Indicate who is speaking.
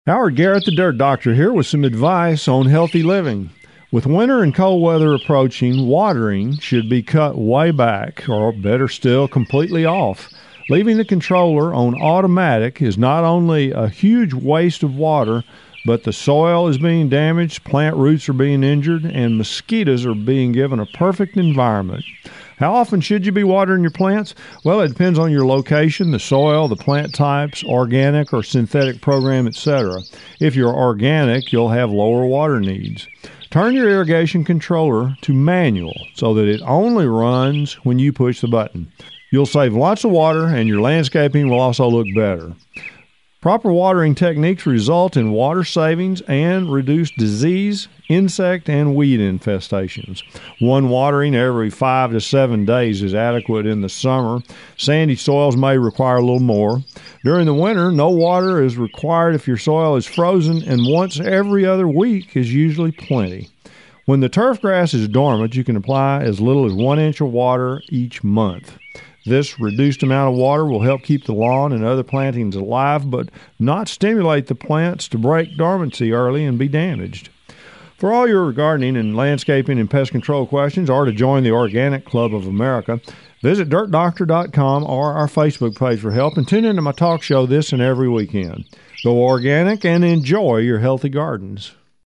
Speaker 1: Howard Garrett, the Dirt Doctor, here with some advice on healthy living. With winter and cold weather approaching, watering should be cut way back, or better still, completely off. Leaving the controller on automatic is not only a huge waste of water, but the soil is being damaged, plant roots are being injured, and mosquitoes are being given a perfect environment. How often should you be watering your plants? Well, it depends on your location, the soil, the plant types, organic or synthetic program, etc. If you're organic, you'll have lower water needs. Turn your irrigation controller to manual so that it only runs when you push the button. You'll save lots of water and your landscaping will also look better. Proper watering techniques result in water savings and reduce disease, insect, and weed infestations. One watering every 5 to 7 days is adequate in the summer. Sandy soils may require a little more. During the winter, no water is required if your soil is frozen, and once every other week is usually plenty. When the turf grass is dormant, you can apply as little as 1 inch of water each month. This reduced amount of water will help keep the lawn and other plantings alive, but not stimulate the plants to break dormancy early and be damaged. For all your gardening and landscaping and pest control questions, or to join the Organic Club of America, visit dirtdoctor.com or our Facebook page for help, and tune into my talk show this and every weekend. Go organic and enjoy your healthy gardens.